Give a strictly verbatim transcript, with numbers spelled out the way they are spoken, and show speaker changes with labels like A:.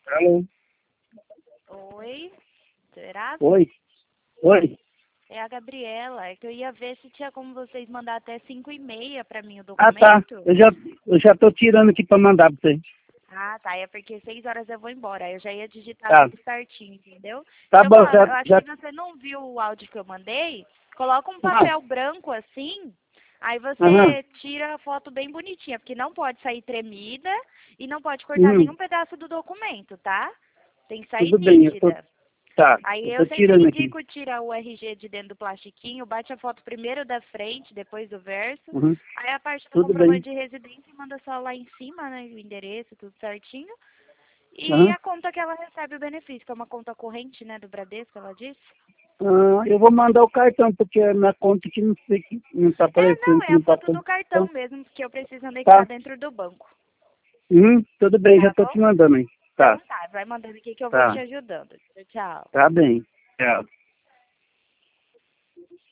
A: Alô?
B: Oi, será?
A: Oi? Oi?
B: É a Gabriela. É que eu ia ver se tinha como vocês mandar até cinco e meia pra mim o
A: Ah, tá.
B: documento.
A: Eu já, eu já tô tirando aqui pra mandar pra você.
B: Ah, tá. É porque seis horas eu vou embora. Aí eu já ia digitar
A: Tá.
B: tudo certinho, entendeu?
A: Tá
B: Deixa eu
A: bom,
B: falar,
A: já...
B: eu acho
A: já...
B: que você não viu o áudio que eu mandei. Coloca um
A: Não.
B: papel branco assim. Aí
A: Aham.
B: você tira a foto bem bonitinha, porque não pode sair tremida e não pode cortar
A: Uhum.
B: nenhum pedaço do documento, tá? Tem que sair
A: Tudo bem, eu tô...
B: nítida.
A: Tá,
B: Aí
A: eu
B: eu
A: tô
B: sempre
A: tirando aqui.
B: indico tirar o R G de dentro do plastiquinho, bate a foto primeiro da frente, depois do verso.
A: Uhum.
B: Aí a parte do
A: Tudo
B: comprovante
A: bem.
B: de residência manda só lá em cima, né? O endereço, tudo certinho. E
A: Aham.
B: a conta que ela recebe o benefício, que é uma conta corrente, né, do Bradesco, ela disse.
A: Ah, eu vou mandar o cartão, porque a minha conta aqui não sei que não tá
B: É,
A: aparecendo,
B: não,
A: que
B: é a
A: não tá...
B: foto do cartão
A: Então,
B: mesmo, que eu preciso anexar
A: tá.
B: dentro do banco.
A: Uhum. Tudo bem, já
B: Tá
A: tô
B: bom?
A: te mandando aí. Tá.
B: Então tá, vai mandando aqui que eu vou te
A: Tá.
B: ajudando. Tchau.
A: Tá bem. Tchau.